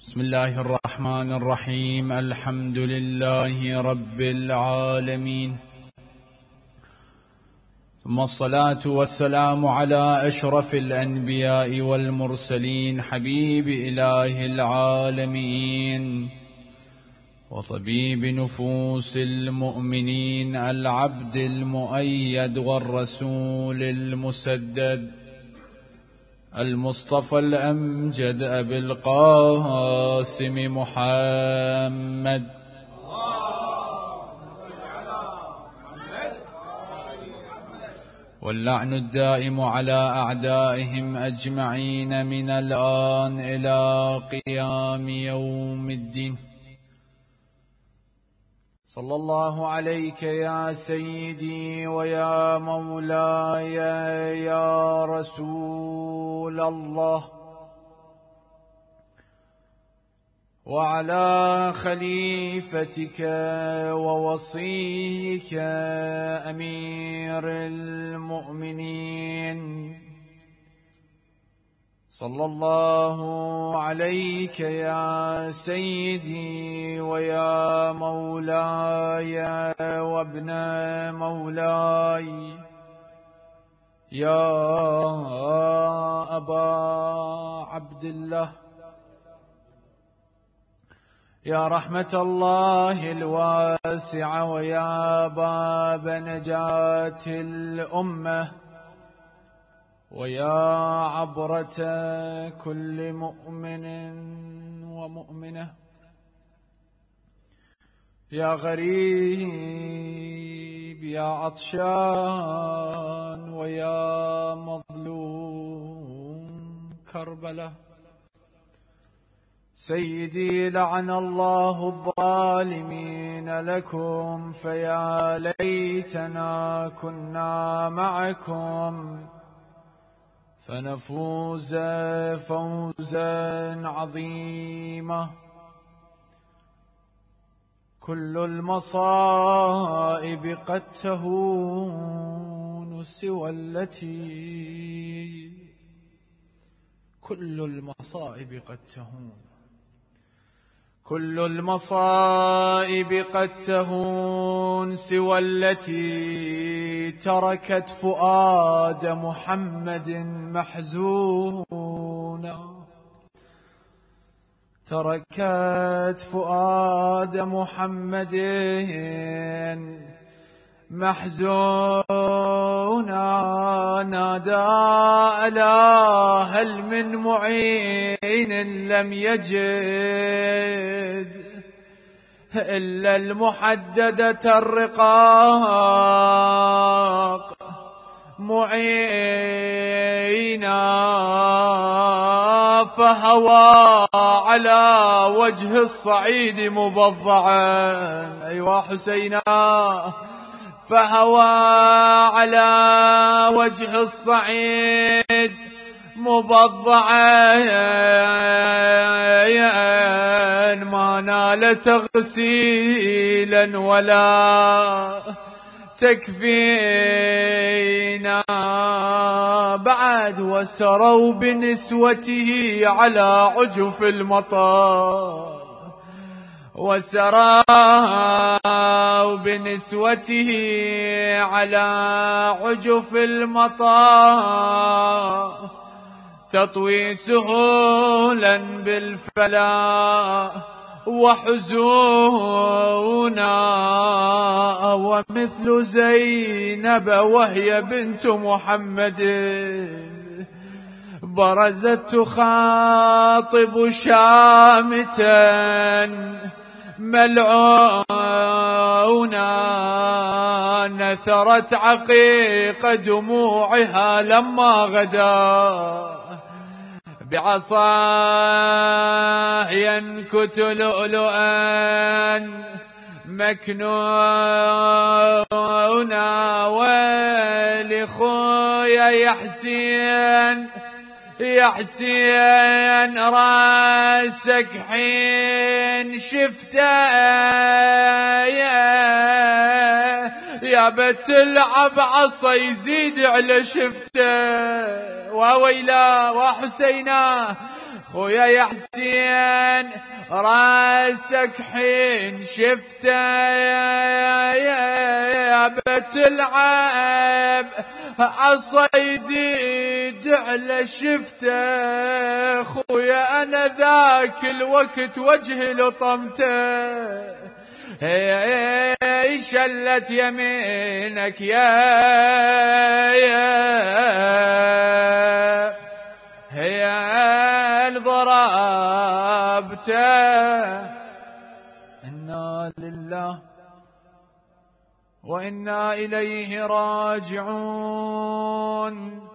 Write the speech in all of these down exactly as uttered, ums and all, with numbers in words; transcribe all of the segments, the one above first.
بسم الله الرحمن الرحيم. الحمد لله رب العالمين، ثم الصلاة والسلام على أشرف الأنبياء والمرسلين، حبيب إله العالمين وطبيب نفوس المؤمنين، العبد المؤيد والرسول المسدد، المصطفى الأمجد أبي القاسم محمد، واللعن الدائم على أعدائهم أجمعين من الآن إلى قيام يوم الدين. صلى الله عليك يا سيدي ويا مولاي يا رسول الله، وعلى خليفتك ووصيك أمير المؤمنين، صلى الله عليك يا سيدي ويا مولاي وابن مولاي يا أبا عبد الله، يا رحمة الله الواسعة ويا باب نجاة الأمة، ويا عبرة كل مؤمن ومؤمنة، يا غريب يا عطشان ويا مظلوم كربلاء، سيدي لعن الله الظالمين لكم، فيا ليتنا كنا معكم فنفوز فوزا عظيما. كل المصائب قد تهون سوى التي كل المصائب قد تهون كل المصائب قد تهون سوى التي تركت فؤاد محمد محزونا، تركت فؤاد محمد محزونا، نادى ألا هل من معين لم يجد إلا المحددة الرقاق معينا، فهوى على وجه الصعيد مبضعا، أيوا حسينا، فهوى على وجه الصعيد مبضعا، ما نال تغسيلا ولا تكفينا بعد، وسروا بنسوته على عجف المطار، وسروا بنسوته على عجف المطار، تطوي سهولا بالفلا وحزونا، ومثل زينب وهي بنت محمد برزت تخاطب شامتا ملعونا، نثرت عقيق دموعها لما غدا، بعصاه ينكت لؤلؤا مكنونا، ولخويا يحسين يا حسين راسك حين شفته يا بتلعب عصا يزيد على شفته، وويلا وحسينا خويا يا حسين راسك حين شفته يا بتلعب عصا يزيد على شفته خويا انا ذاك الوقت وجهي لطمته شلت يمينك يا هي ضربته. إنا لله وإنا إليه راجعون.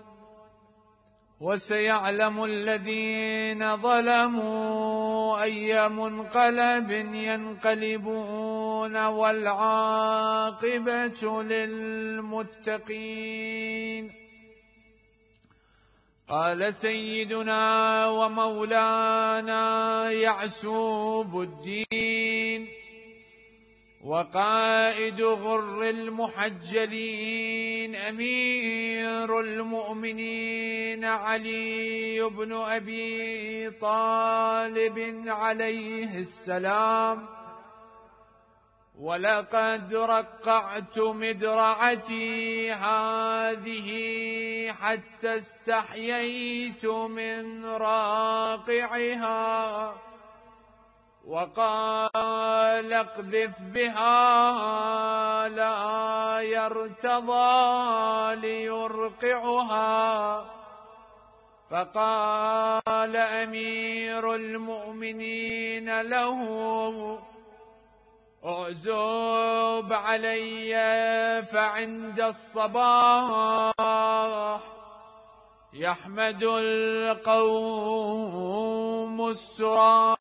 وسيعلم الذين ظلموا أي منقلب ينقلبون والعاقبة للمتقين. قال سيدنا ومولانا يعسوب الدين وقائد غر المحجلين أمير المؤمنين علي بن أبي طالب عليه السلام: ولقد رقعت مدرعتي هذه حتى استحييت من راقعها، وقال اقذف بها لا يرتضى ليرقعها. فقال أمير المؤمنين له: اعزب علي فعند الصباح يحمد القوم السرى.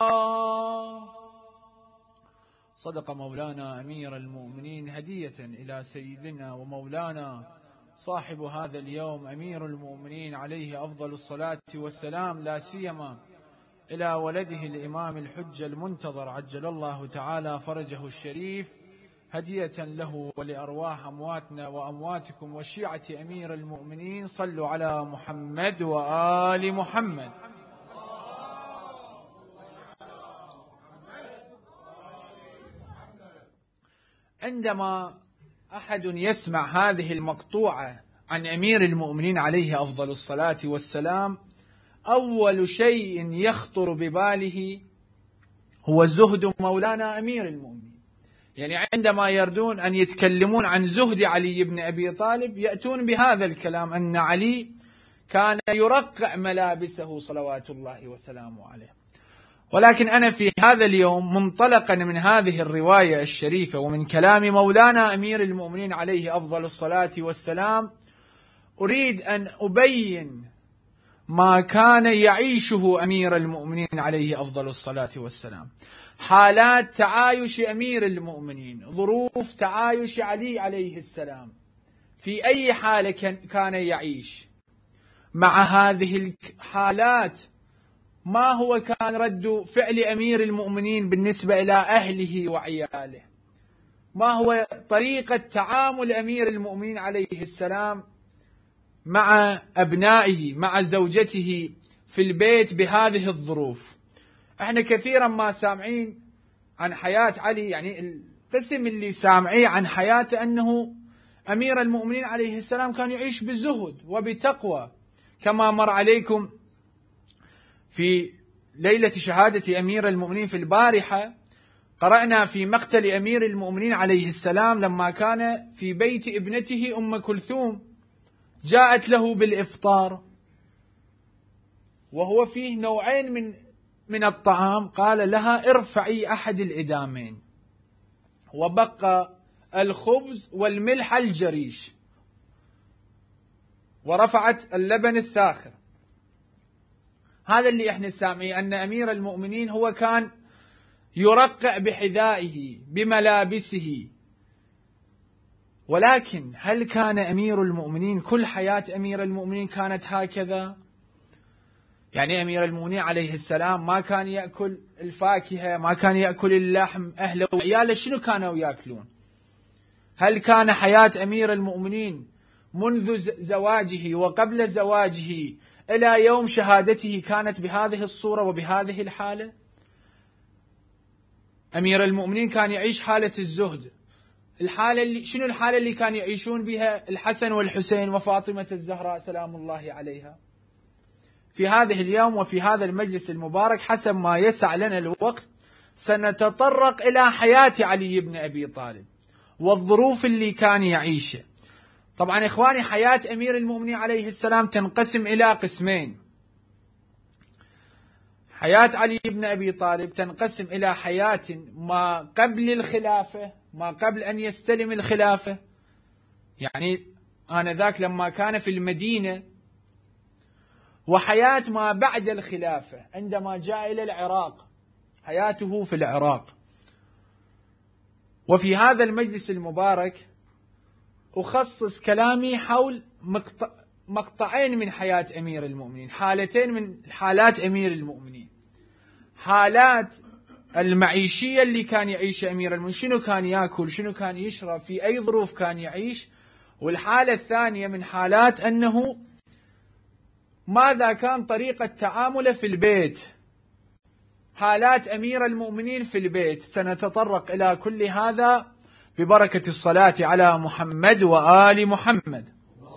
صدق مولانا أمير المؤمنين هدية إلى سيدنا ومولانا صاحب هذا اليوم أمير المؤمنين عليه أفضل الصلاة والسلام، لا سيما إلى ولده الإمام الحجة المنتظر عجل الله تعالى فرجه الشريف، هدية له ولأرواح أمواتنا وأمواتكم وشيعة أمير المؤمنين. صلوا على محمد وآل محمد. عندما أحد يسمع هذه المقطوعة عن أمير المؤمنين عليه أفضل الصلاة والسلام، أول شيء يخطر بباله هو زهد مولانا أمير المؤمنين. يعني عندما يردون أن يتكلمون عن زهد علي بن أبي طالب يأتون بهذا الكلام، أن علي كان يرقع ملابسه صلوات الله وسلامه عليه. ولكن أنا في هذا اليوم منطلقا من هذه الرواية الشريفة ومن كلام مولانا أمير المؤمنين عليه أفضل الصلاة والسلام، أريد أن أبين ما كان يعيشه أمير المؤمنين عليه أفضل الصلاة والسلام، حالات تعايش أمير المؤمنين، ظروف تعايش علي عليه السلام، في أي حالة كان يعيش مع هذه الحالات. ما هو كان رد فعل أمير المؤمنين بالنسبة إلى أهله وعياله؟ ما هو طريقة تعامل أمير المؤمنين عليه السلام مع أبنائه مع زوجته في البيت بهذه الظروف؟ احنا كثيرا ما سامعين عن حياة علي، يعني القسم اللي سامعيه عن حياته أنه أمير المؤمنين عليه السلام كان يعيش بزهد وبتقوى، كما مر عليكم في ليلة شهادة أمير المؤمنين في البارحة. قرأنا في مقتل أمير المؤمنين عليه السلام لما كان في بيت ابنته أم كلثوم، جاءت له بالإفطار وهو فيه نوعين من من الطعام، قال لها ارفعي أحد الإدامين، وبقى الخبز والملح الجريش، ورفعت اللبن الثاخر. هذا اللي احنا سامعين، أن أمير المؤمنين هو كان يرقع بحذائه بملابسه. ولكن هل كان أمير المؤمنين كل حياة أمير المؤمنين كانت هكذا؟ يعني أمير المؤمنين عليه السلام ما كان يأكل الفاكهة، ما كان يأكل اللحم، أهله وعياله شنو كانوا يأكلون؟ هل كان حياة أمير المؤمنين منذ زواجه وقبل زواجه إلى يوم شهادته كانت بهذه الصورة وبهذه الحالة. أمير المؤمنين كان يعيش حالة الزهد. الحالة اللي شنو الحالة اللي كان يعيشون بها الحسن والحسين وفاطمة الزهراء سلام الله عليها؟ في هذه اليوم وفي هذا المجلس المبارك حسب ما يسع لنا الوقت سنتطرق إلى حياة علي بن أبي طالب والظروف اللي كان يعيشها. طبعا إخواني، حياة أمير المؤمنين عليه السلام تنقسم إلى قسمين. حياة علي بن أبي طالب تنقسم إلى حياة ما قبل الخلافة، ما قبل أن يستلم الخلافة، يعني آنذاك لما كان في المدينة، وحياة ما بعد الخلافة عندما جاء إلى العراق، حياته في العراق. وفي هذا المجلس المبارك أخصص كلامي حول مقطع مقطعين من حياة أمير المؤمنين، حالتين من حالات أمير المؤمنين. حالات المعيشية اللي كان يعيش أمير المؤمنين، شنو كان يأكل، شنو كان يشرب، في أي ظروف كان يعيش. والحالة الثانية من حالات أنه ماذا كان طريقة تعامله في البيت، حالات أمير المؤمنين في البيت. سنتطرق إلى كل هذا ببركة الصلاة على محمد وآل محمد.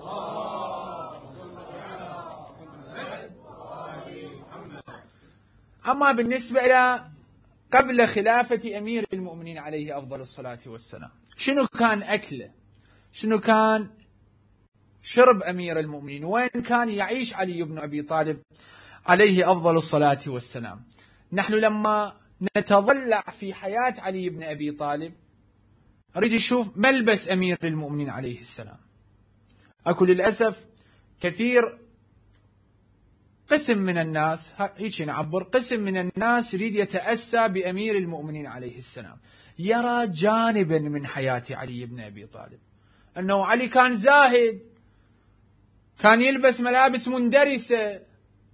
أما بالنسبة إلى قبل خلافة أمير المؤمنين عليه أفضل الصلاة والسلام، شنو كان أكله، شنو كان شرب أمير المؤمنين، وين كان يعيش علي بن أبي طالب عليه أفضل الصلاة والسلام. نحن لما نتضلع في حياة علي بن أبي طالب أريد أشوف ملبس أمير المؤمنين عليه السلام. أكو للأسف كثير قسم من الناس، هيك نعبر، قسم من الناس يريد يتأسى بأمير المؤمنين عليه السلام، يرى جانبا من حياة علي بن أبي طالب، أنه علي كان زاهد، كان يلبس ملابس مندرسة.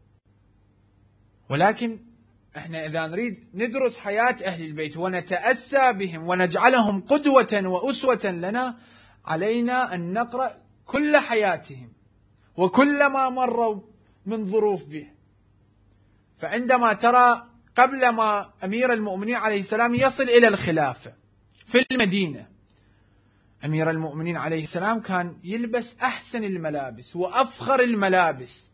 ولكن احنا إذا نريد ندرس حياة أهل البيت ونتأسى بهم ونجعلهم قدوة وأسوة لنا، علينا أن نقرأ كل حياتهم وكل ما مروا من ظروف به. فعندما ترى قبل ما أمير المؤمنين عليه السلام يصل إلى الخلافة في المدينة، أمير المؤمنين عليه السلام كان يلبس أحسن الملابس وأفخر الملابس.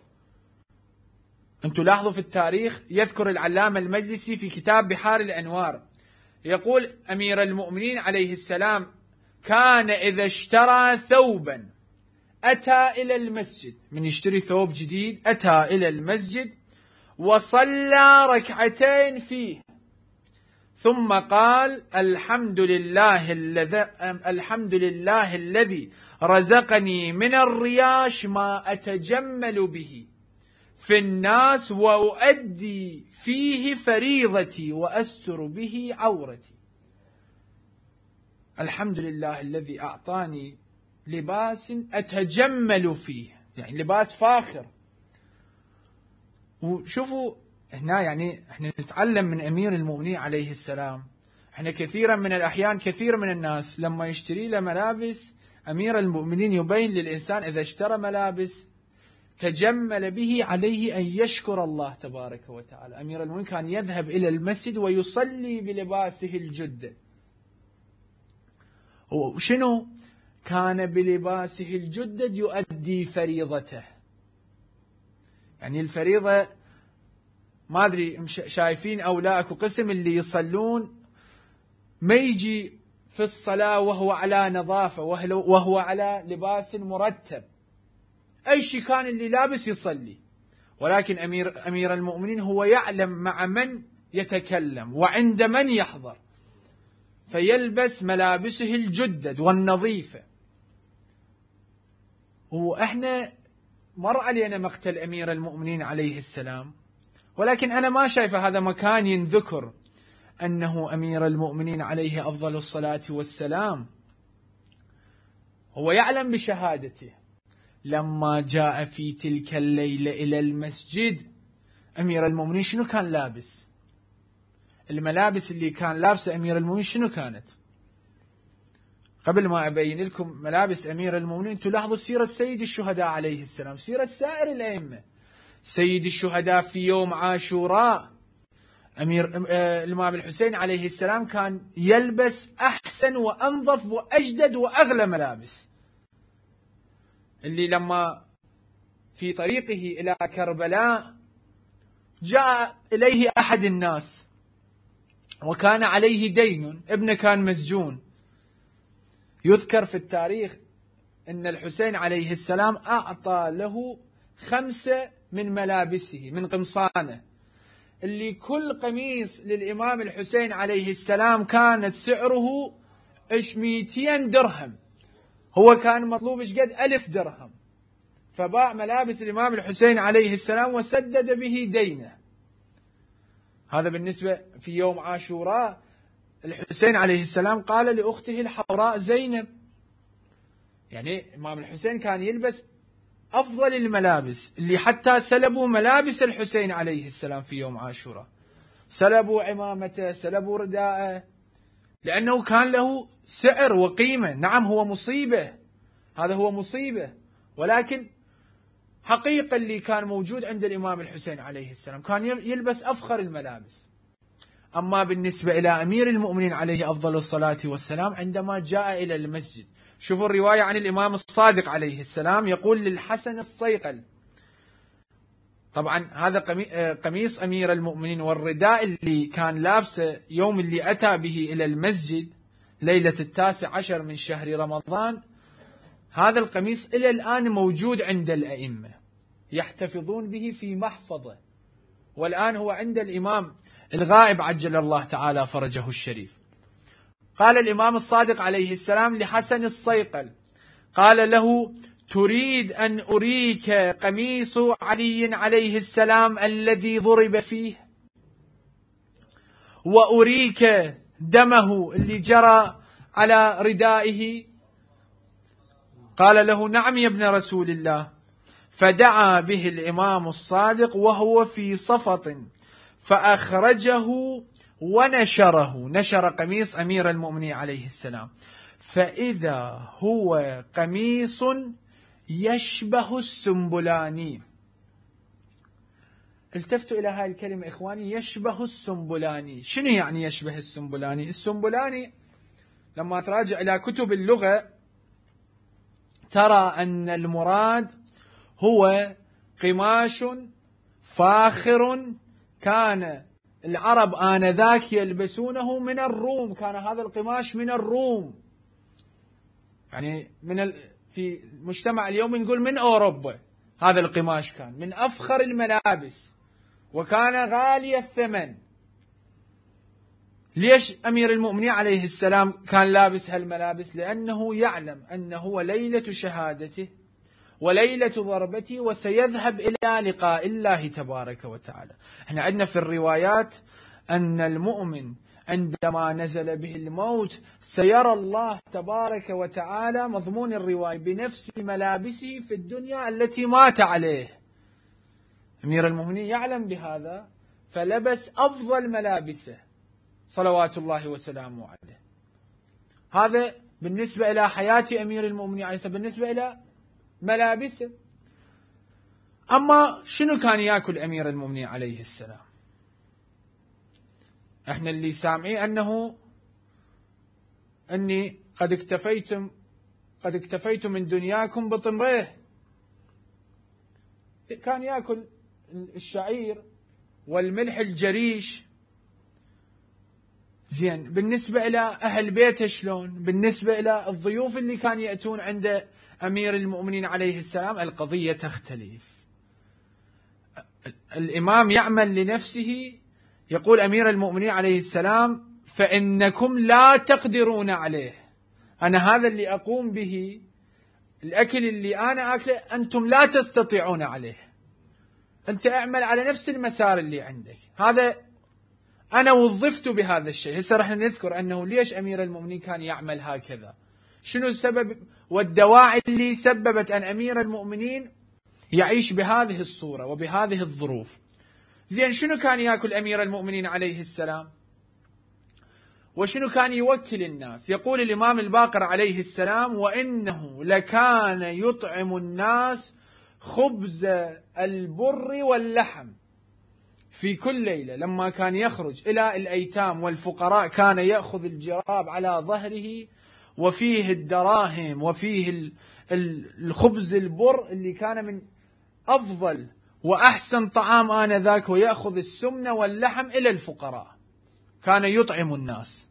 أنتم لاحظوا في التاريخ يذكر العلامة المجلسي في كتاب بحار الأنوار، يقول أمير المؤمنين عليه السلام كان إذا اشترى ثوبا أتى إلى المسجد، من يشتري ثوب جديد أتى إلى المسجد وصلى ركعتين فيه، ثم قال الحمد لله الذي الحمد لله الذي رزقني من الرياش ما أتجمل به في الناس وأؤدي فيه فريضتي وأستر به عورتي. الحمد لله الذي أعطاني لباس أتجمل فيه، يعني لباس فاخر. وشوفوا هنا يعني احنا نتعلم من أمير المؤمنين عليه السلام. احنا كثيرا من الأحيان كثير من الناس لما يشتري له ملابس، أمير المؤمنين يبين للإنسان إذا اشترى ملابس تجمل به عليه أن يشكر الله تبارك وتعالى. أمير المؤمنين كان يذهب إلى المسجد ويصلي بلباسه الجدد. وشنو كان بلباسه الجدد يؤدي فريضته، يعني الفريضة ما أدري شايفين أو لا، أكو قسم اللي يصلون ما يجي في الصلاة وهو على نظافة وهو على لباس مرتب، أي شيء كان اللي لابس يصلي. ولكن أمير, أمير المؤمنين هو يعلم مع من يتكلم وعند من يحضر، فيلبس ملابسه الجدد والنظيفة. وإحنا مر علينا مقتل أمير المؤمنين عليه السلام، ولكن أنا ما شايف هذا مكان ينذكر أنه أمير المؤمنين عليه أفضل الصلاة والسلام هو يعلم بشهادته. لما جاء في تلك الليلة إلى المسجد، أمير المؤمنين شنو كان لابس؟ الملابس اللي كان لابسه أمير المؤمنين شنو كانت؟ قبل ما أبين لكم ملابس أمير المؤمنين تلاحظوا سيرة سيد الشهداء عليه السلام، سيرة سائر الأئمة، سيد الشهداء في يوم عاشوراء، أمير الإمام الحسين عليه السلام كان يلبس أحسن وأنظف وأجدد وأغلى ملابس، اللي لما في طريقه إلى كربلاء جاء إليه أحد الناس وكان عليه دين، ابنه كان مسجون. يذكر في التاريخ أن الحسين عليه السلام أعطى له خمسة من ملابسه من قمصانه، اللي كل قميص للإمام الحسين عليه السلام كانت سعره إش مئتين درهم، هو كان مطلوب إش قد ألف درهم، فباع ملابس الإمام الحسين عليه السلام وسدد به دينه. هذا بالنسبة في يوم عاشوراء الحسين عليه السلام قال لأخته الحوراء زينب، يعني الإمام الحسين كان يلبس أفضل الملابس، اللي حتى سلبوا ملابس الحسين عليه السلام في يوم عاشوراء، سلبوا عمامته، سلبوا رداءه، لأنه كان له سعر وقيمة. نعم هو مصيبة، هذا هو مصيبة، ولكن حقيقة اللي كان موجود عند الإمام الحسين عليه السلام كان يلبس أفخر الملابس. أما بالنسبة إلى أمير المؤمنين عليه أفضل الصلاة والسلام، عندما جاء إلى المسجد، شوفوا الرواية عن الإمام الصادق عليه السلام، يقول للحسن الصيقل، طبعا هذا قميص أمير المؤمنين والرداء اللي كان لابسه يوم اللي أتى به إلى المسجد ليلة التاسع عشر من شهر رمضان، هذا القميص إلى الآن موجود عند الأئمة يحتفظون به في محفظة، والآن هو عند الإمام الغائب عجل الله تعالى فرجه الشريف. قال الإمام الصادق عليه السلام لحسن الصيقل، قال له: تريد أن أريك قميص علي عليه السلام الذي ضرب فيه، وأريك دمه اللي جرى على ردائه؟ قال له: نعم يا ابن رسول الله. فدعا به الإمام الصادق وهو في صفط فأخرجه ونشره، نشر قميص أمير المؤمنين عليه السلام، فإذا هو قميص يشبه السنبلاني. التفتوا إلى هذه الكلمة إخواني، يشبه السنبلاني. شنو يعني يشبه السنبلاني؟ السنبلاني لما تراجع إلى كتب اللغة ترى أن المراد هو قماش فاخر كان العرب آنذاك يلبسونه من الروم، كان هذا القماش من الروم، يعني من ال... في مجتمع اليوم نقول من أوروبا. هذا القماش كان من أفخر الملابس وكان غالي الثمن. ليش أمير المؤمنين عليه السلام كان لابس هالملابس؟ لأنه يعلم أنه ليلة شهادته وليلة ضربته وسيذهب إلى لقاء الله تبارك وتعالى. احنا عندنا في الروايات أن المؤمن عندما نزل به الموت سيرى الله تبارك وتعالى، مضمون الرواية، بنفس ملابسه في الدنيا التي مات عليه. أمير المؤمنين يعلم بهذا فلبس أفضل ملابسه صلوات الله وسلامه عليه. هذا بالنسبة إلى حياة أمير المؤمنين عليه السلام، بالنسبة إلى ملابسه. أما شنو كان يأكل أمير المؤمنين عليه السلام؟ احنا اللي سامعين أنه أني قد اكتفيتم قد اكتفيتم من دنياكم بطمريه. كان يأكل الشعير والملح الجريش. زين، بالنسبة إلى أهل بيته شلون؟ بالنسبة إلى الضيوف اللي كان يأتون عند أمير المؤمنين عليه السلام القضية تختلف. الإمام يعمل لنفسه، يقول أمير المؤمنين عليه السلام: فإنكم لا تقدرون عليه، أنا هذا اللي أقوم به، الأكل اللي أنا أكله أنتم لا تستطيعون عليه، أنت أعمل على نفس المسار اللي عندك، هذا أنا وظفت بهذا الشيء. هسه رح نذكر أنه ليش أمير المؤمنين كان يعمل هكذا، شنو السبب والدواعي اللي سببت أن أمير المؤمنين يعيش بهذه الصورة وبهذه الظروف. زين، شنو كان يأكل أمير المؤمنين عليه السلام؟ وشنو كان يوكل الناس؟ يقول الإمام الباقر عليه السلام: وإنه لكان يطعم الناس خبز البر واللحم في كل ليلة. لما كان يخرج إلى الأيتام والفقراء كان يأخذ الجراب على ظهره وفيه الدراهم وفيه الخبز البر اللي كان من أفضل وأحسن طعام آنذاك، ويأخذ السمنة واللحم إلى الفقراء، كان يطعم الناس.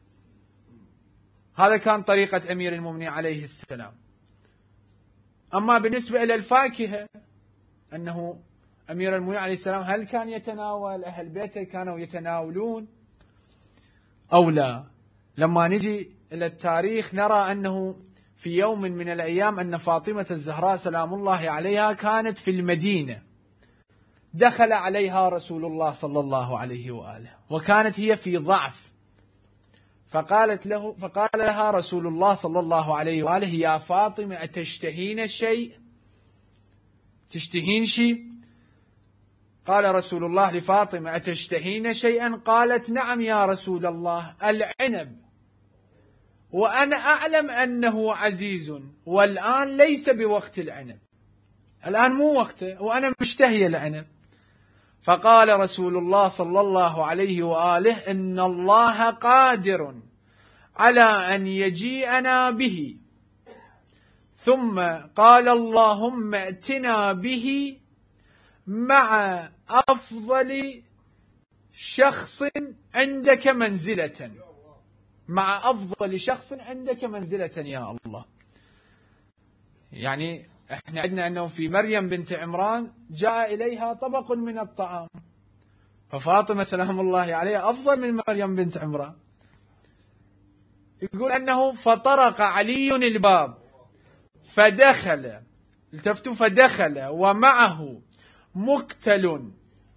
هذا كان طريقة أمير المؤمنين عليه السلام. أما بالنسبة إلى الفاكهة، أنه أمير المؤمنين عليه السلام هل كان يتناول؟ أهل بيته كانوا يتناولون أو لا؟ لما نجي إلى التاريخ نرى أنه في يوم من الأيام أن فاطمة الزهراء سلام الله عليها كانت في المدينة، دخل عليها رسول الله صلى الله عليه وآله وكانت هي في ضعف، فقالت له فقال لها رسول الله صلى الله عليه وآله: يا فاطمة أتشتهين شيء؟ تشتهين شيء؟ قال رسول الله لفاطمة: أتشتهين شيئا؟ قالت: نعم يا رسول الله، العنب، وأنا أعلم أنه عزيز، والآن ليس بوقت العنب، الآن مو وقته، وأنا مشتهي العنب. فقال رسول الله صلى الله عليه وآله: إن الله قادر على أن يجيئنا به. ثم قال: اللهم ائتنا به مع أفضل شخص عندك منزلة، مع أفضل شخص عندك منزلة يا الله. يعني احنا عندنا أنه في مريم بنت عمران جاء إليها طبق من الطعام، ففاطمة سلام الله عليها أفضل من مريم بنت عمران. يقول أنه فطرق علي الباب فدخل، التفتوا، فدخل ومعه مكتل،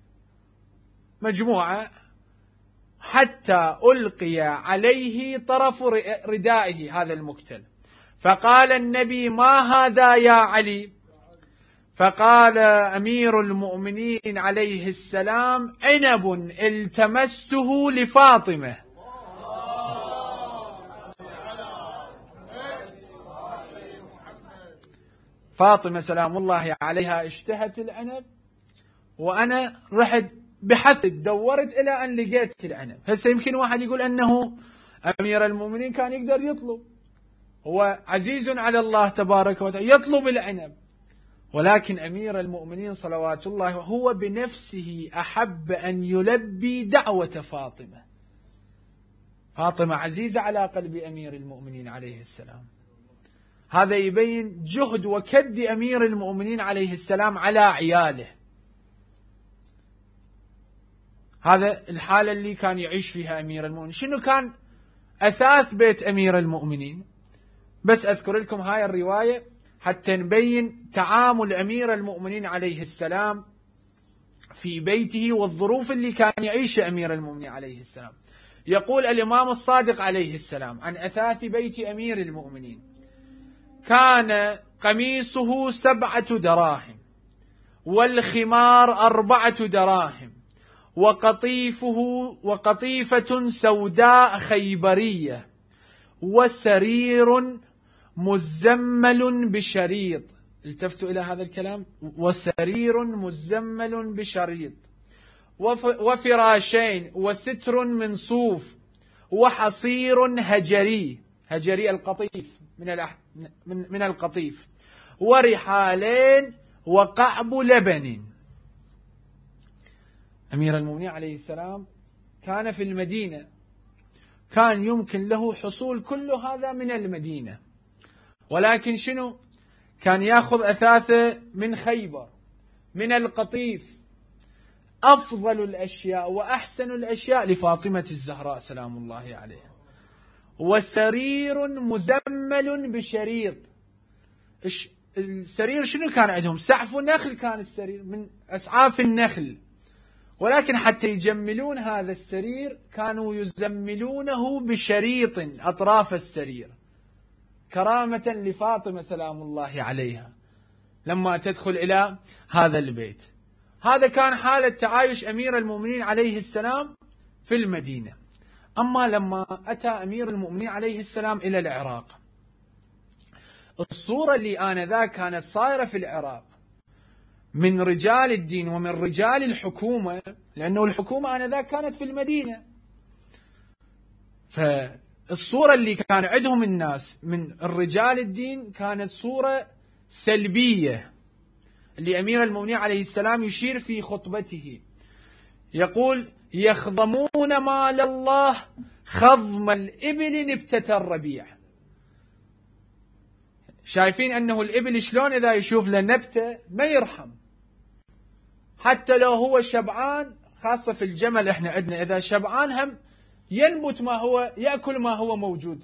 مجموعة، حتى ألقي عليه طرف ردائه هذا المكتل. فقال النبي: ما هذا يا علي؟ فقال أمير المؤمنين عليه السلام: عنب التمسته لفاطمة. فاطمة سلام الله عليها اشتهت العنب، وأنا رحت بحثت دورت إلى أن لقيت العنب. هسه يمكن واحد يقول أنه أمير المؤمنين كان يقدر يطلب، هو عزيز على الله تبارك وتعالى يطلب العنب، ولكن أمير المؤمنين صلوات الله هو بنفسه أحب أن يلبي دعوة فاطمة. فاطمة عزيزة على قلب أمير المؤمنين عليه السلام. هذا يبين جهد وكد أمير المؤمنين عليه السلام على عياله. هذا الحالة اللي كان يعيش فيها أمير المؤمنين. شنو كان أثاث بيت أمير المؤمنين؟ بس أذكر لكم هاي الرواية حتى نبين تعامل أمير المؤمنين عليه السلام في بيته والظروف اللي كان يعيشها أمير المؤمنين عليه السلام. يقول الإمام الصادق عليه السلام عن أثاث بيت أمير المؤمنين: كان قميصه سبعة دراهم، والخمار أربعة دراهم، وقطيفه وقطيفة سوداء خيبرية، وسرير مزمل بشريط. التفتوا إلى هذا الكلام: وسرير مزمل بشريط، وفراشين، وستر من صوف، وحصير هجري، هجري القطيف من من القطيف، ورحالين، وقعب لبن. أمير المؤمنين عليه السلام كان في المدينة، كان يمكن له حصول كل هذا من المدينة، ولكن شنو؟ كان يأخذ أثاثه من خيبر، من القطيف، أفضل الأشياء وأحسن الأشياء لفاطمة الزهراء سلام الله عليها. وسرير مزمل بشريط. السرير شنو كان عندهم؟ سعف نخل، كان السرير من أسعاف النخل، ولكن حتى يجملون هذا السرير كانوا يزملونه بشريط أطراف السرير، كرامة لفاطمة سلام الله عليها لما تدخل إلى هذا البيت. هذا كان حالة تعايش أمير المؤمنين عليه السلام في المدينة. أما لما أتى أمير المؤمنين عليه السلام إلى العراق، الصورة اللي آنذاك كانت صايرة في العراق من رجال الدين ومن رجال الحكومة، لأنه الحكومة آنذاك كانت في المدينة، فالصورة اللي كان عندهم الناس من الرجال الدين كانت صورة سلبية، اللي أمير المؤمنين عليه السلام يشير في خطبته يقول: يخضمون مال الله خضم الإبل نبتة الربيع. شايفين أنه الإبل شلون إذا يشوف له نبتة ما يرحم، حتى لو هو شبعان، خاصة في الجمل إحنا عندنا إذا شبعان هم ينبت ما هو يأكل ما هو موجود.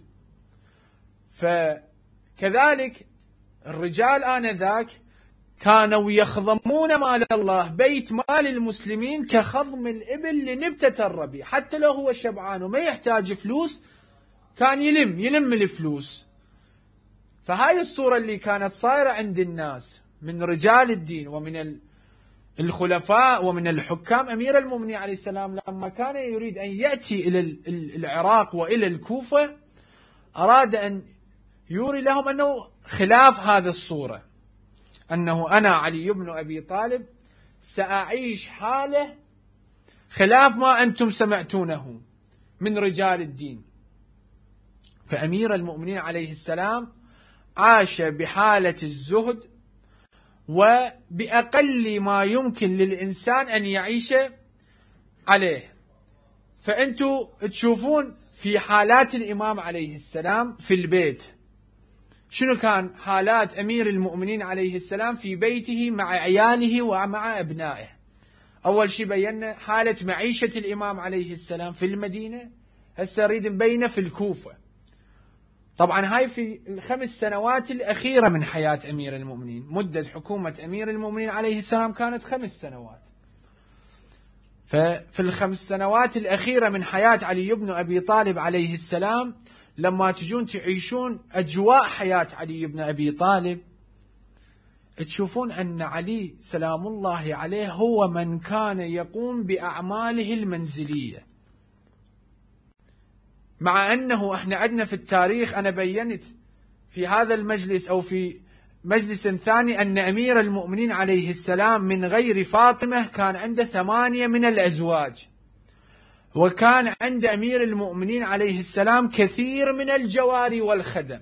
فكذلك الرجال آنذاك كانوا يخضمون مال الله، بيت مال المسلمين كخضم الإبل لنبتة الربيع، حتى لو هو شبعان وما يحتاج فلوس كان يلم يلم الفلوس. فهاي الصورة اللي كانت صايرة عند الناس من رجال الدين ومن الخلفاء ومن الحكام. أمير المؤمنين عليه السلام لما كان يريد أن يأتي إلى العراق وإلى الكوفة أراد أن يوري لهم أنه خلاف هذه الصورة، أنه أنا علي بن أبي طالب سأعيش حالة خلاف ما أنتم سمعتونه من رجال الدين. فأمير المؤمنين عليه السلام عاش بحالة الزهد وبأقل ما يمكن للإنسان أن يعيش عليه. فأنتوا تشوفون في حالات الإمام عليه السلام في البيت شنو كان حالات أمير المؤمنين عليه السلام في بيته مع عياله ومع أبنائه. أول شيء بينا حالة معيشة الإمام عليه السلام في المدينة، هسه نريد نبينه في الكوفة. طبعا هاي في الخمس سنوات الأخيرة من حياة أمير المؤمنين، مدة حكومة أمير المؤمنين عليه السلام كانت خمس سنوات. ففي الخمس سنوات الأخيرة من حياة علي بن أبي طالب عليه السلام لما تجون تعيشون أجواء حياة علي بن أبي طالب تشوفون أن علي سلام الله عليه هو من كان يقوم بأعماله المنزلية، مع أنه احنا عندنا في التاريخ أنا بينت في هذا المجلس أو في مجلس ثاني أن أمير المؤمنين عليه السلام من غير فاطمة كان عنده ثمانية من الأزواج، وكان عند أمير المؤمنين عليه السلام كثير من الجواري والخدم.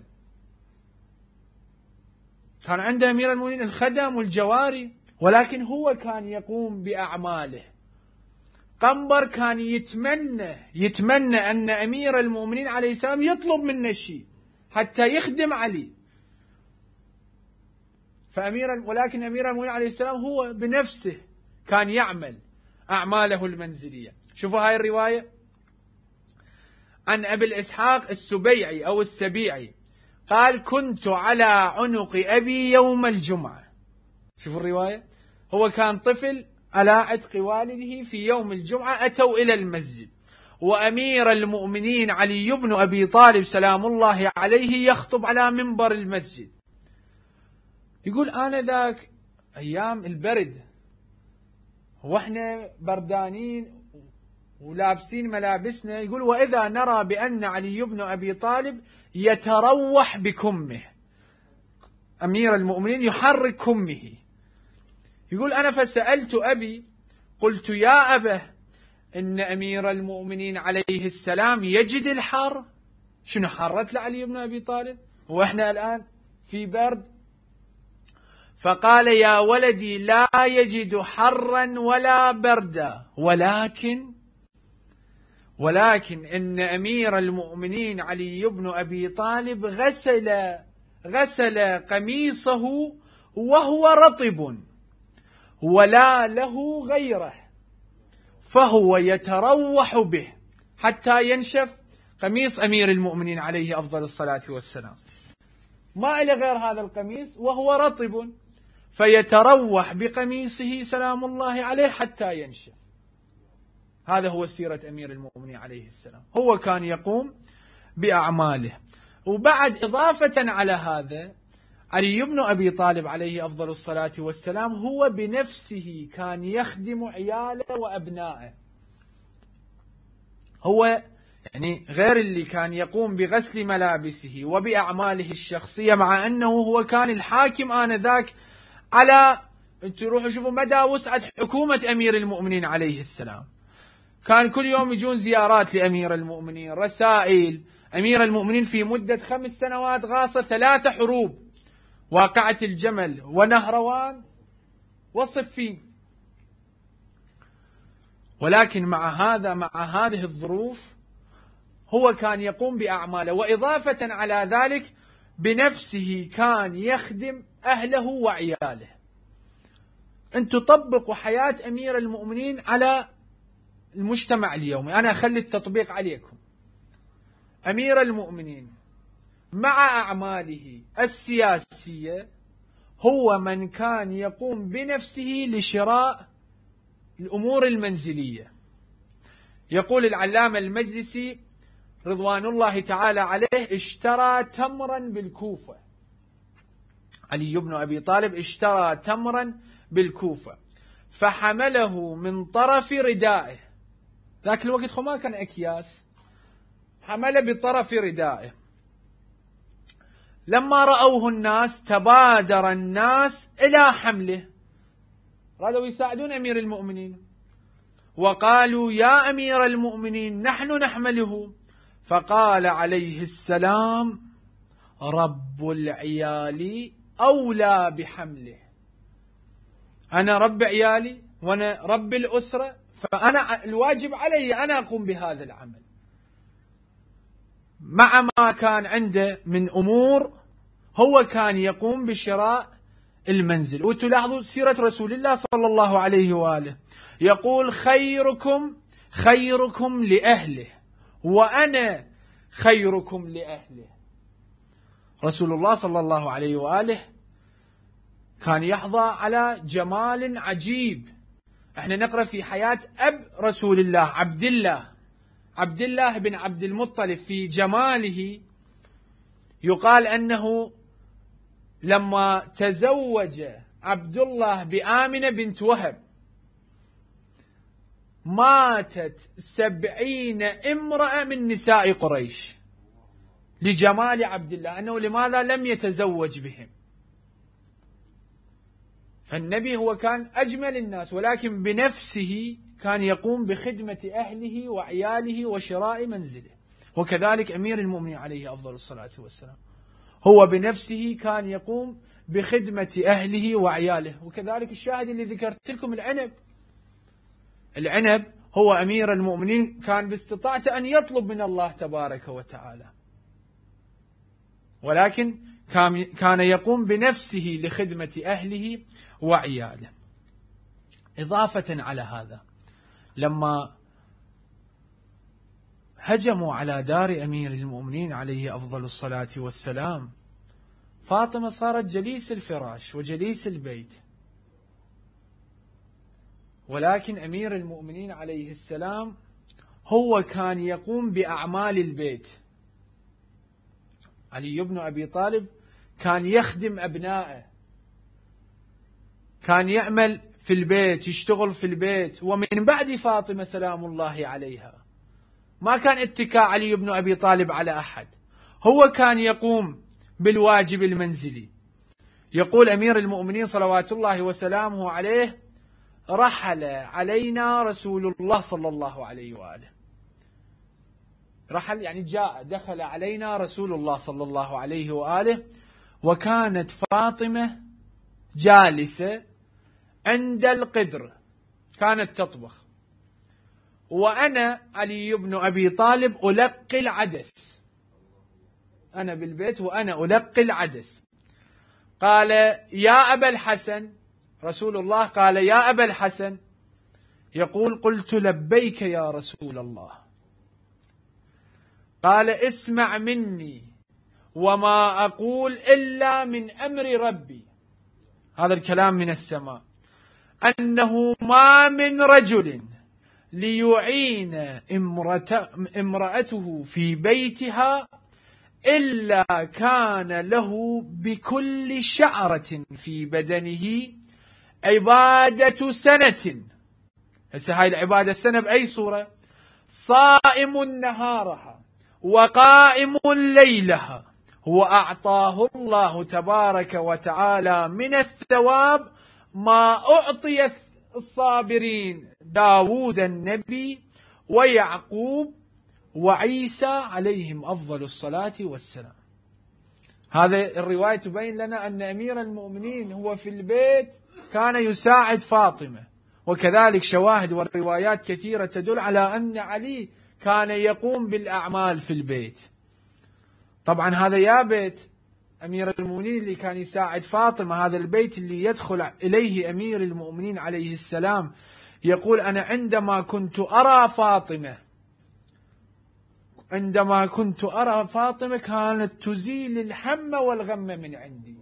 كان عند أمير المؤمنين الخدم والجواري، ولكن هو كان يقوم بأعماله. قنبر كان يتمنى يتمنى أن أمير المؤمنين عليه السلام يطلب منه شيء حتى يخدم علي، فأمير ولكن أمير المؤمنين عليه السلام هو بنفسه كان يعمل أعماله المنزلية. شوفوا هاي الرواية عن أبي الإسحاق السبيعي أو السبيعي قال: كنت على عنق أبي يوم الجمعة. شوفوا الرواية، هو كان طفل على عتق والده في يوم الجمعة، أتوا إلى المسجد وأمير المؤمنين علي بن أبي طالب سلام الله عليه يخطب على منبر المسجد. يقول أنا ذاك أيام البرد وإحنا بردانين ولابسين ملابسنا، يقول: وإذا نرى بأن علي بن أبي طالب يتروح بكمه، أمير المؤمنين يحرك كمه. يقول: أنا فسألت أبي قلت: يا أبه، إن أمير المؤمنين عليه السلام يجد الحر. شنو حرت لعلي بن أبي طالب وإحنا الآن في برد؟ فقال: يا ولدي، لا يجد حرا ولا بردا، ولكن ولكن إن أمير المؤمنين علي بن أبي طالب غسل غسل قميصه وهو رطب ولا له غيره، فهو يتروح به حتى ينشف قميص أمير المؤمنين عليه أفضل الصلاة والسلام، ما إلى غير هذا القميص وهو رطب، فيتروح بقميصه سلام الله عليه حتى ينشف. هذا هو سيرة أمير المؤمنين عليه السلام، هو كان يقوم بأعماله. وبعد إضافة على هذا علي بن أبي طالب عليه أفضل الصلاة والسلام هو بنفسه كان يخدم عياله وأبنائه. هو يعني غير اللي كان يقوم بغسل ملابسه وبأعماله الشخصية، مع أنه هو كان الحاكم آنذاك على انتوا روحوا شوفوا مدى وسعة حكومة أمير المؤمنين عليه السلام. كان كل يوم يجون زيارات لأمير المؤمنين، رسائل. أمير المؤمنين في مدة خمس سنوات غاصة ثلاث حروب: واقعة الجمل ونهروان وصفين. ولكن مع هذا مع هذه الظروف هو كان يقوم بأعماله، وإضافة على ذلك بنفسه كان يخدم أهله وعياله. أنتم طبقوا حياة أمير المؤمنين على المجتمع اليومي، أنا أخلي التطبيق عليكم. أمير المؤمنين مع أعماله السياسية هو من كان يقوم بنفسه لشراء الأمور المنزلية. يقول العلامة المجلسي رضوان الله تعالى عليه: اشترى تمرا بالكوفة. علي بن أبي طالب اشترى تمرا بالكوفة فحمله من طرف ردائه. ذاك الوقت ما كان أكياس، حمله بطرف ردائه. لما رأوه الناس تبادر الناس إلى حمله، رادوا يساعدون أمير المؤمنين، وقالوا: يا أمير المؤمنين نحن نحمله. فقال عليه السلام: رب العيال أولى بحمله. أنا رب عيالي وأنا رب الأسرة، فأنا الواجب علي أنا أقوم بهذا العمل. مع ما كان عنده من أمور هو كان يقوم بشراء المنزل. وتلاحظوا سيرة رسول الله صلى الله عليه وآله، يقول: خيركم خيركم لأهله وأنا خيركم لأهله. رسول الله صلى الله عليه وآله كان يحظى على جمال عجيب. احنا نقرأ في حياة أب رسول الله عبد الله عبد الله بن عبد المطلب في جماله. يقال أنه لما تزوج عبد الله بآمنة بنت وهب ماتت سبعين امرأة من نساء قريش لجمال عبد الله، أنه لماذا لم يتزوج بهم. فالنبي هو كان أجمل الناس، ولكن بنفسه كان يقوم بخدمة أهله وعياله وشراء منزله. وكذلك أمير المؤمنين عليه أفضل الصلاة والسلام هو بنفسه كان يقوم بخدمة أهله وعياله. وكذلك الشاهد اللي ذكرت لكم العنب العنب هو أمير المؤمنين كان باستطاعته أن يطلب من الله تبارك وتعالى، ولكن كان يقوم بنفسه لخدمة أهله وعياله. إضافة على هذا، لما هجموا على دار أمير المؤمنين عليه أفضل الصلاة والسلام، فاطمة صارت جليس الفراش وجليس البيت، ولكن أمير المؤمنين عليه السلام هو كان يقوم بأعمال البيت. علي بن أبي طالب كان يخدم أبنائه، كان يعمل في البيت، يشتغل في البيت. ومن بعد فاطمة سلام الله عليها ما كان اتكاء علي بن أبي طالب على أحد، هو كان يقوم بالواجب المنزلي. يقول أمير المؤمنين صلوات الله وسلامه عليه: رحل علينا رسول الله صلى الله عليه وآله. رحل يعني جاء، دخل علينا رسول الله صلى الله عليه وآله، وكانت فاطمة جالسة عند القدر كانت تطبخ، وأنا علي بن أبي طالب ألقي العدس، أنا بالبيت وأنا ألقي العدس. قال: يا أبا الحسن، رسول الله قال: يا أبا الحسن. يقول: قلت: لبيك يا رسول الله. قال: اسمع مني وما أقول إلا من أمر ربي. هذا الكلام من السماء، أنه ما من رجل ليعين امرأته في بيتها إلا كان له بكل شعرة في بدنه عبادة سنة. هسه هاي العبادة السنة بأي صورة؟ صائم نهارها وقائم ليلها، وأعطاه الله تبارك وتعالى من الثواب ما أعطي الصابرين داود النبي ويعقوب وعيسى عليهم أفضل الصلاة والسلام. هذا الرواية تبين لنا أن أمير المؤمنين هو في البيت كان يساعد فاطمة، وكذلك شواهد والروايات كثيرة تدل على أن علي كان يقوم بالأعمال في البيت. طبعا هذا يا بيت أمير المؤمنين اللي كان يساعد فاطمة، هذا البيت اللي يدخل إليه أمير المؤمنين عليه السلام يقول: أنا عندما كنت أرى فاطمة عندما كنت أرى فاطمة كانت تزيل الهم والغم من عندي.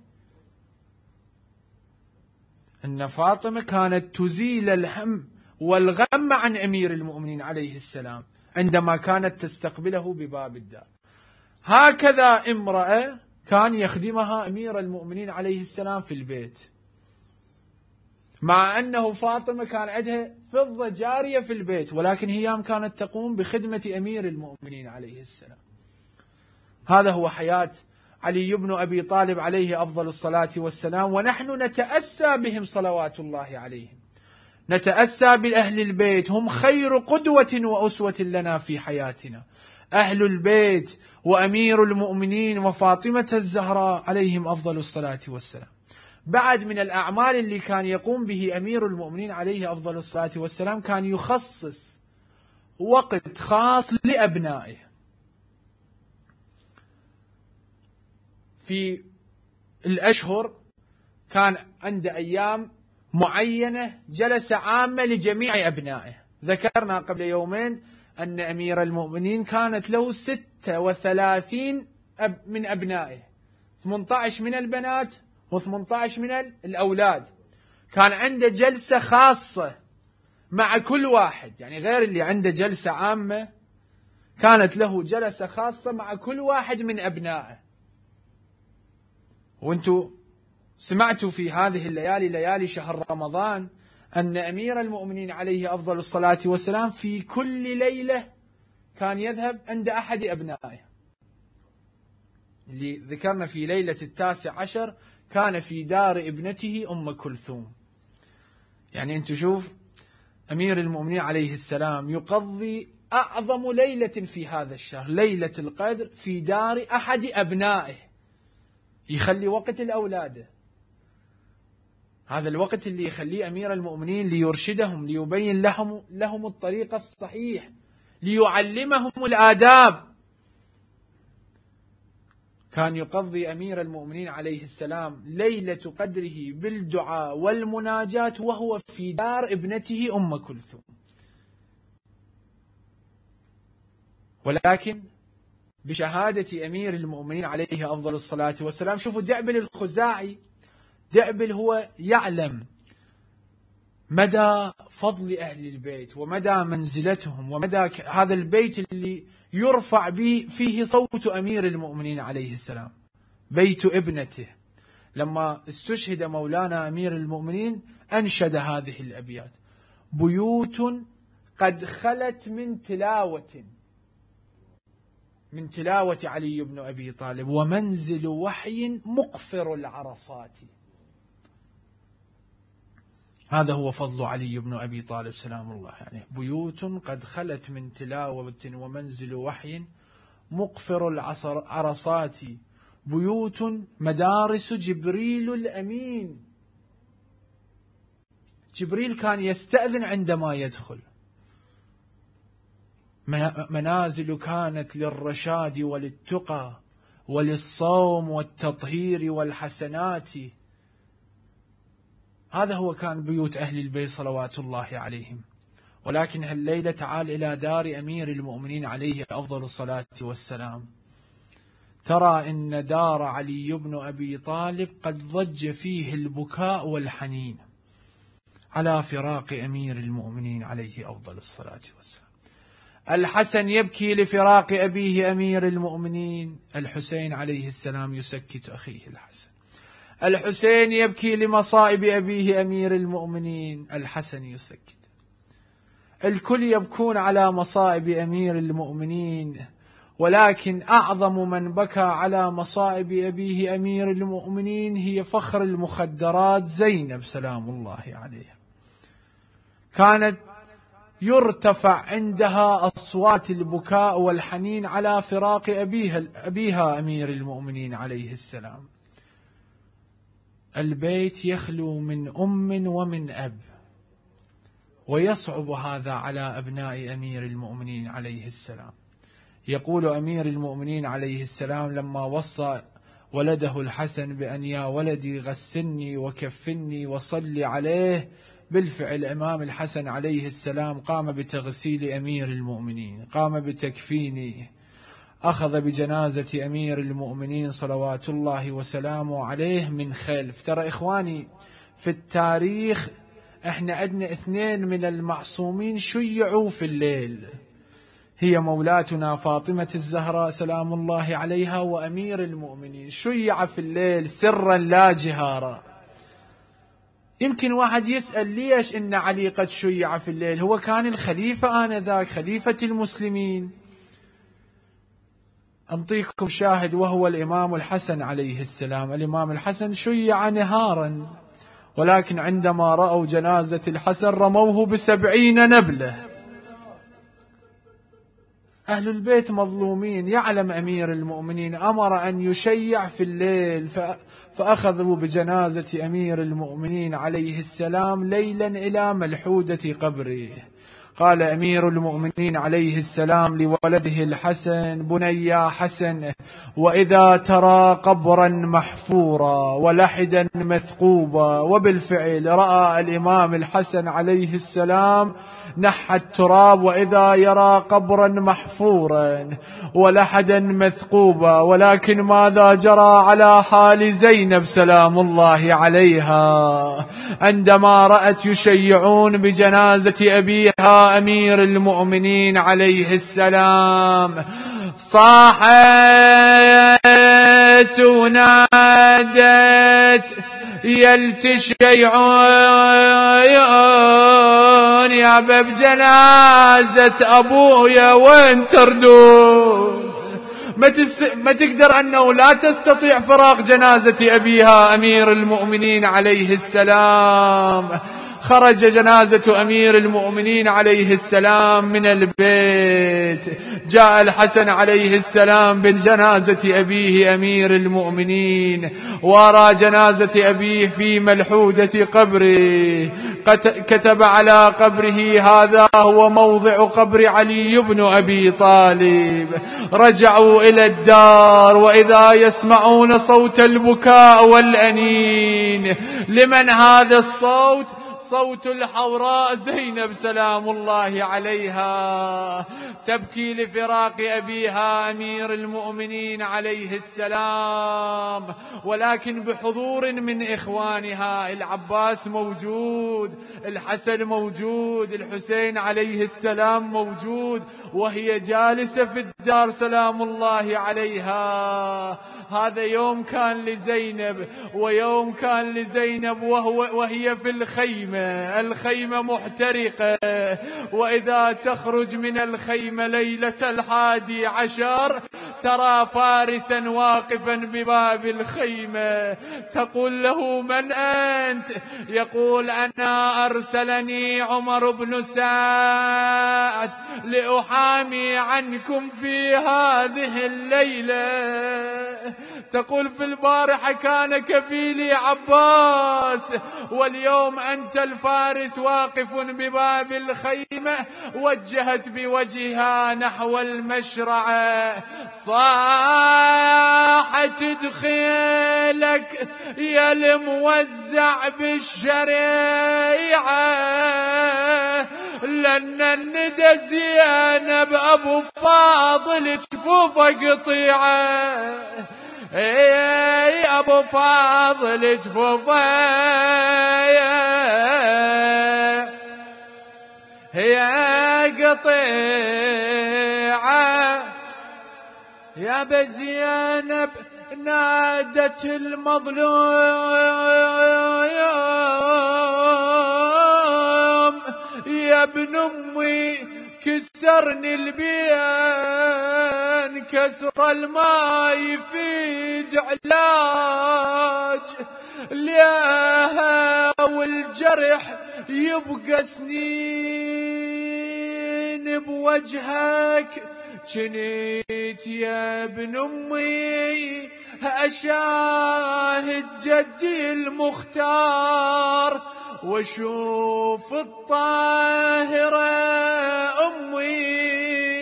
أن فاطمة كانت تزيل الهم والغم عن أمير المؤمنين عليه السلام عندما كانت تستقبله بباب الدار. هكذا امرأة كان يخدمها أمير المؤمنين عليه السلام في البيت، مع أنه فاطمة كان عندها فضة جارية في البيت، ولكن هي كانت تقوم بخدمة أمير المؤمنين عليه السلام. هذا هو حياة علي بن أبي طالب عليه أفضل الصلاة والسلام، ونحن نتأسى بهم صلوات الله عليهم، نتأسى بأهل البيت، هم خير قدوة وأسوة لنا في حياتنا. أهل البيت وأمير المؤمنين وفاطمة الزهراء عليهم أفضل الصلاة والسلام. بعد من الأعمال اللي كان يقوم به أمير المؤمنين عليه أفضل الصلاة والسلام كان يخصص وقت خاص لأبنائه. في الأشهر كان عنده أيام معينة جلسة عامة لجميع أبنائه. ذكرنا قبل يومين أن أمير المؤمنين كانت له ستة وثلاثين أب من أبنائه، ثمانية عشر من البنات وثمانية عشر من الأولاد. كان عنده جلسة خاصة مع كل واحد، يعني غير اللي عنده جلسة عامة كانت له جلسة خاصة مع كل واحد من أبنائه. وانتم سمعتوا في هذه الليالي ليالي شهر رمضان أن أمير المؤمنين عليه أفضل الصلاة والسلام في كل ليلة كان يذهب عند أحد أبنائه. اللي ذكرنا في ليلة التاسع عشر كان في دار ابنته أم كلثوم. يعني أنت شوف أمير المؤمنين عليه السلام يقضي أعظم ليلة في هذا الشهر، ليلة القدر، في دار أحد أبنائه، يخلي وقت الأولاد. هذا الوقت اللي يخليه أمير المؤمنين ليرشدهم، ليبين لهم لهم الطريق الصحيح، ليعلمهم الآداب. كان يقضي أمير المؤمنين عليه السلام ليلة قدره بالدعاء والمناجاة وهو في دار ابنته أم كلثوم. ولكن بشهادة أمير المؤمنين عليه أفضل الصلاة والسلام، شوفوا دعبل الخزاعي، دعبل هو يعلم مدى فضل أهل البيت ومدى منزلتهم ومدى هذا البيت اللي يرفع به فيه صوت أمير المؤمنين عليه السلام، بيت ابنته. لما استشهد مولانا أمير المؤمنين أنشد هذه الأبيات: بيوت قد خلت من تلاوة من تلاوة علي بن أبي طالب، ومنزل وحي مقفر العرصات. هذا هو فضل علي بن أبي طالب سلام الله عليه. يعني بيوت قد خلت من تلاوة ومنزل وحي مقفر العرصات، بيوت مدارس جبريل الأمين. جبريل كان يستأذن عندما يدخل. منازل كانت للرشاد وللتقى وللصوم والتطهير والحسنات. هذا هو كان بيوت أهل البيت صلوات الله عليهم. ولكن هالليلة تعال إلى دار أمير المؤمنين عليه أفضل الصلاة والسلام، ترى إن دار علي بن أبي طالب قد ضج فيه البكاء والحنين على فراق أمير المؤمنين عليه أفضل الصلاة والسلام. الحسن يبكي لفراق أبيه أمير المؤمنين، الحسين عليه السلام يسكت أخيه الحسن. الحسين يبكي لمصائب أبيه أمير المؤمنين، الحسن يسكت. الكل يبكون على مصائب أمير المؤمنين، ولكن أعظم من بكى على مصائب أبيه أمير المؤمنين هي فخر المخدرات زينب سلام الله عليها. كانت يرتفع عندها أصوات البكاء والحنين على فراق أبيها, أبيها أمير المؤمنين عليه السلام. البيت يخلو من أم ومن أب، ويصعب هذا على أبناء أمير المؤمنين عليه السلام. يقول أمير المؤمنين عليه السلام لما وصى ولده الحسن بأن يا ولدي غسلني وكفني وصلي عليه، بالفعل الإمام الحسن عليه السلام قام بتغسيل أمير المؤمنين، قام بتكفينه، أخذ بجنازة أمير المؤمنين صلوات الله وسلامه عليه من خلف. ترى إخواني في التاريخ احنا عندنا اثنين من المعصومين شيعوا في الليل، هي مولاتنا فاطمة الزهراء سلام الله عليها وأمير المؤمنين، شيع في الليل سرا لا جهارا. يمكن واحد يسأل ليش إن علي قد شيع في الليل؟ هو كان الخليفة آنذاك، خليفة المسلمين. أنطيكم شاهد وهو الإمام الحسن عليه السلام. الإمام الحسن شيع نهارا، ولكن عندما رأوا جنازة الحسن رموه بسبعين نبلة. أهل البيت مظلومين. يعلم أمير المؤمنين أمر أن يشيع في الليل، فأخذوا بجنازة أمير المؤمنين عليه السلام ليلا إلى ملحودة قبره. قال أمير المؤمنين عليه السلام لولده الحسن: بني يا حسن، وإذا ترى قبرا محفورا ولحدا مثقوبا. وبالفعل رأى الإمام الحسن عليه السلام نحى التراب، وإذا يرى قبرا محفورا ولحدا مثقوبا. ولكن ماذا جرى على حال زينب سلام الله عليها عندما رأت يشيعون بجنازة أبيها أمير المؤمنين عليه السلام؟ صاحت ونادت: يلتشيعون يا باب جنازة أبويا وين تردون؟ ما, تس... ما تقدر أنه لا تستطيع فراق جنازة أبيها أمير المؤمنين عليه السلام. خرج جنازة أمير المؤمنين عليه السلام من البيت، جاء الحسن عليه السلام بالجنازة أبيه أمير المؤمنين، ورى جنازة أبيه في ملحودة قبره، كتب على قبره: هذا هو موضع قبر علي بن أبي طالب. رجعوا إلى الدار وإذا يسمعون صوت البكاء والأنين. لمن هذا الصوت؟ صوت الحوراء زينب سلام الله عليها، تبكي لفراق أبيها أمير المؤمنين عليه السلام، ولكن بحضور من إخوانها. العباس موجود، الحسن موجود، الحسين عليه السلام موجود، وهي جالسة في الدار سلام الله عليها. هذا يوم كان لزينب، ويوم كان لزينب وهو وهي في الخيمة، الخيمة محترقة. وإذا تخرج من الخيمة ليلة الحادي عشر ترى فارسا واقفا بباب الخيمة، تقول له: من أنت؟ يقول: أنا أرسلني عمر بن سعد لأحامي عنكم في هذه الليلة. تقول: في البارحة كان كفيلي عباس، واليوم أنت الفارس واقف بباب الخيمة. وجهت بوجهها نحو المشرعة، صاحت: ادخلك يا الموزع بالشريعة، لأن الندى زينب أبو فاضل جفوفه قطيعة. اي ابو فاضل جفوفه هي قطيعة. يا بزينب نادت المظلوم: يا ابن امي كسرني البين، كسر الماء يفيد علاج ليها، والجرح يبقى سنين بوجهك. جنيت يا ابن أمي أشاهد جدي المختار، واشوف الطاهرة أمي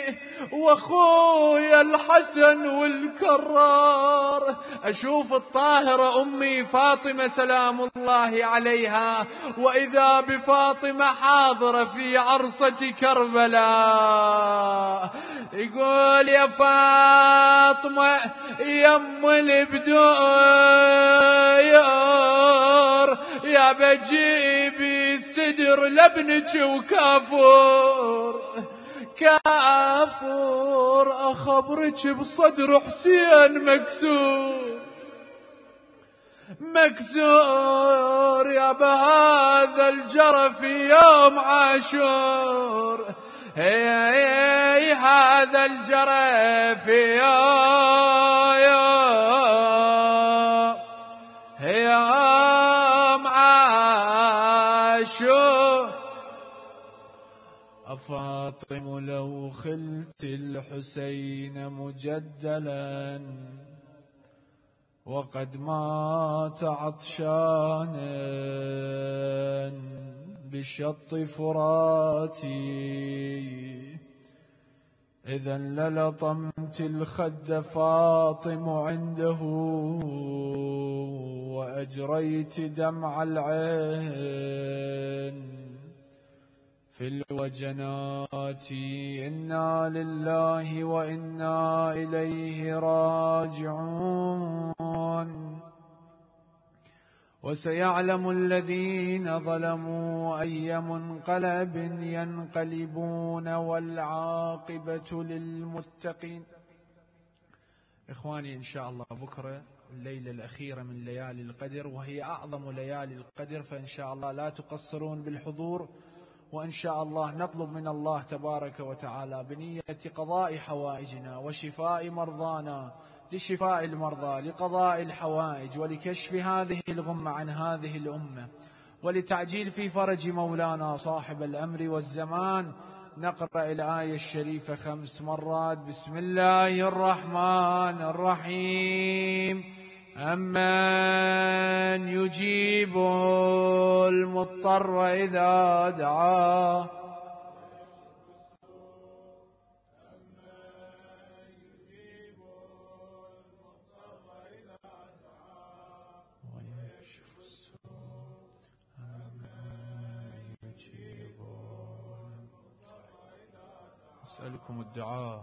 واخويا الحسن والكرار. اشوف الطاهرة امي فاطمة سلام الله عليها، واذا بفاطمة حاضرة في عرصة كربلاء. يقول يا فاطمة يم البدور، يا بجيبي صدر لابنك وكافور. كافور أخبرك بصدر حسين مكسور مكسور، يا بهذا الجرى في يوم عاشور. هي, هي هذا الجرى في يوم هي يوم عاشور. أفاطم لو خلت الحسين مجدلا، وقد مات عطشانا بشط فراتي، إذا للطمت الخد فاطم عنده، وأجريت دمع العين في الوجنات. إنا لله وإنا إليه راجعون. وسيعلم الذين ظلموا أي منقلب ينقلبون، والعاقبة للمتقين. إخواني إن شاء الله بكرة الليلة الأخيرة من ليالي القدر، وهي أعظم ليالي القدر، فإن شاء الله لا تقصرون بالحضور. وإن شاء الله نطلب من الله تبارك وتعالى بنية قضاء حوائجنا وشفاء مرضانا، لشفاء المرضى، لقضاء الحوائج، ولكشف هذه الغمة عن هذه الأمة، ولتعجيل في فرج مولانا صاحب الأمر والزمان. نقرأ الآية الشريفة خمس مرات. بسم الله الرحمن الرحيم. أمن يجيب المضطر إذا دعاه ويكشف السوء. أمن يجيب أسألكم الدعاء.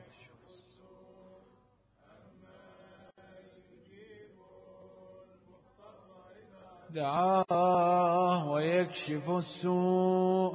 دعاه ويكشف السوء.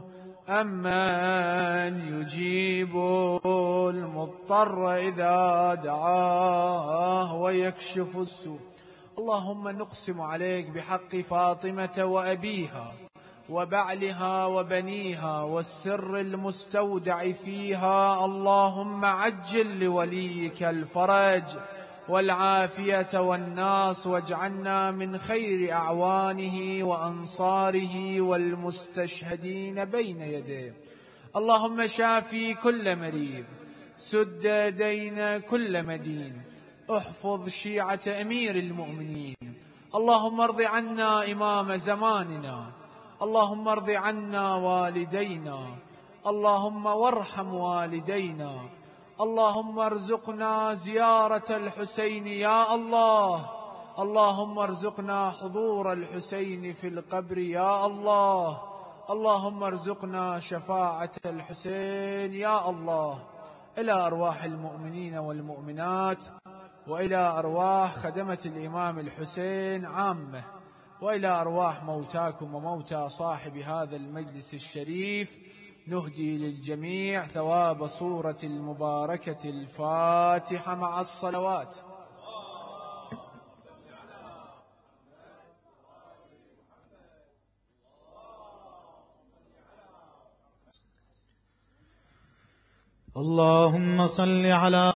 أمن يجيب المضطر إذا دعاه ويكشف السوء. اللهم نقسم عليك بحق فاطمة وأبيها وبعلها وبنيها والسر المستودع فيها، اللهم عجل لوليك الفرج والعافية والناس، واجعلنا من خير أعوانه وأنصاره والمستشهدين بين يديه. اللهم شافي كل مريض، سد دين كل مدين، احفظ شيعة أمير المؤمنين. اللهم ارض عنا إمام زماننا، اللهم ارض عنا والدينا، اللهم وارحم والدينا. اللهم ارزقنا زيارة الحسين يا الله، اللهم ارزقنا حضور الحسين في القبر يا الله، اللهم ارزقنا شفاعة الحسين يا الله. إلى أرواح المؤمنين والمؤمنات، وإلى أرواح خدمة الإمام الحسين عامة، وإلى أرواح موتاكم وموتى صاحب هذا المجلس الشريف، نهدي للجميع ثواب صورة المباركة الفاتحة مع الصلوات. اللهم صل على